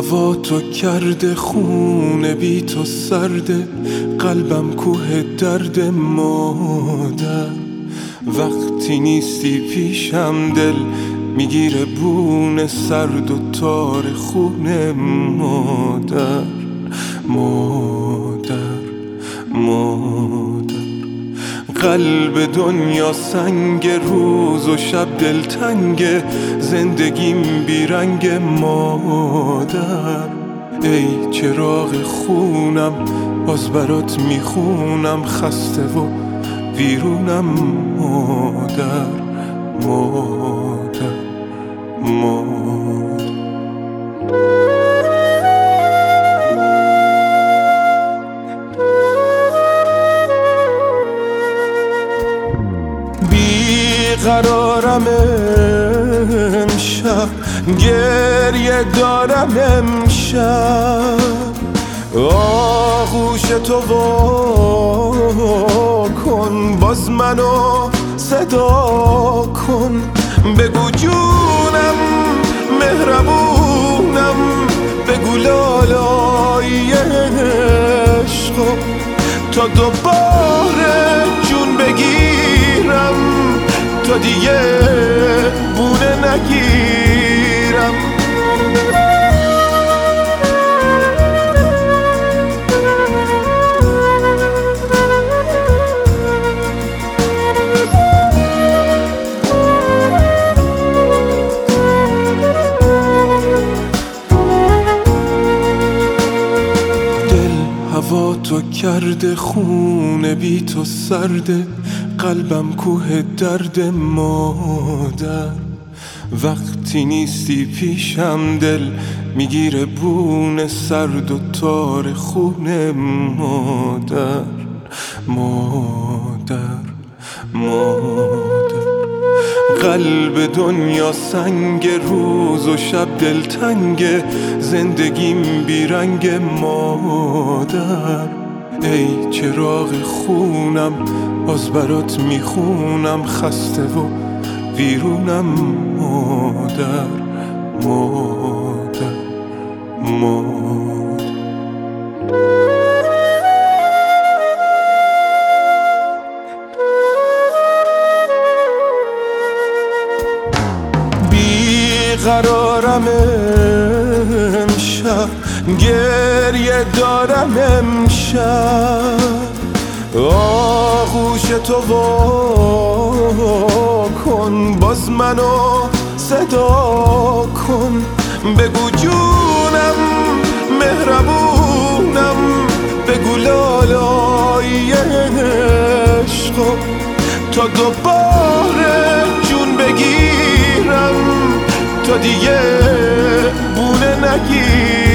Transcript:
هوا تو کرده خونه بی تو سرده، قلبم کوه درد مادر. وقتی نیستی پیشم دل میگیره بونه سرد و تار خونه. مادر مادر مادر، قلب دنیا سنگ، روز و شب دلتنگ، زندگیم بیرنگ. مادر ای چراغ خونم، باز برات میخونم، خسته و ویرونم. مادر مادر مادر. بیقرارم امشب، گریه دارم امشب، آغوش تو وا کن، باز منو صدا کن. بگو جونم مهربونم، بگو لالای عشقو، تا دوباره جون بگیرم، تا دیگه بونه نگیرم. هوا تو کرده خونه بی تو سرده، قلبم کوه درد مادر. وقتی نیستی پیشم دل میگیره بونه سرد و تار خونه. مادر مادر مادر، قلب دنیا سنگ، روز و شب دلتنگ، زندگیم بیرنگ. مادر ای چراغ خونم، باز برات میخونم، خسته و ویرونم. مادر مادر مادر. بیقرارم امشب، گریه دارم امشب، آغوش تو وا کن، باز منو صدا کن. بگو جونم مهربونم، بگو لالای عشقو، تا دوباره جون بگیرم، تا دیگه بونه نگیرم.